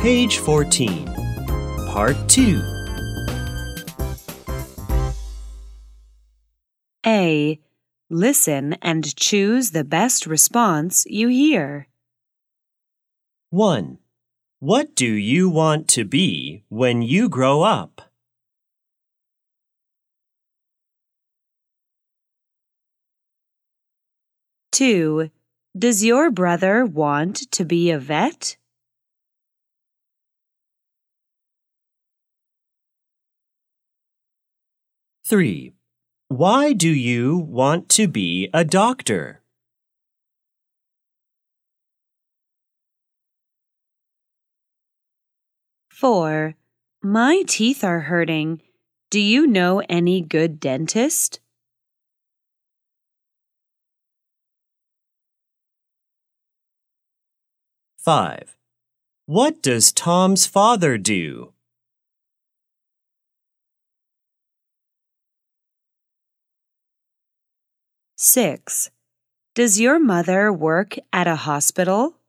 Page 14, Part 2. A. Listen and choose the best response you hear. 1. What do you want to be when you grow up? 2. Does your brother want to be a vet? 3. Why do you want to be a doctor? 4. My teeth are hurting. Do you know any good dentist? 5. What does Tom's father do? 6. Does your mother work at a hospital?